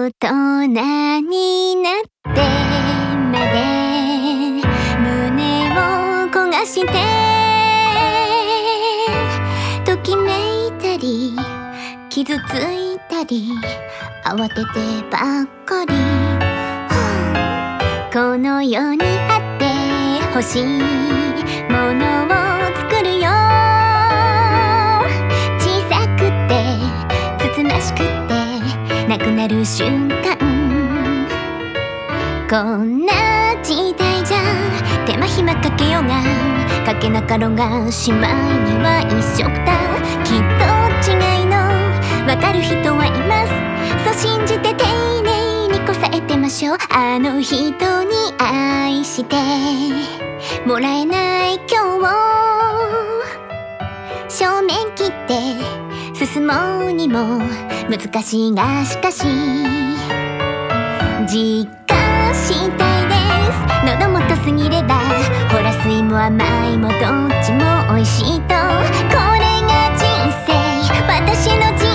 大人になってまで胸を焦がしてときめいたり傷ついたり慌ててばっかり、この世にあってほしいものを作るよ。小さくてつつましくてなくなる瞬間、こんな時代じゃ手間暇かけようがかけなかろうがしまいには一緒だ。きっと違いのわかる人はいます。そう信じて丁寧にこさえてましょう。あの人に愛してもらえない今日正面切って進もうにも難しいがしかし実感したいです。喉元過ぎればほら酸いも甘いもどっちも美味しいと、これが人生私の人生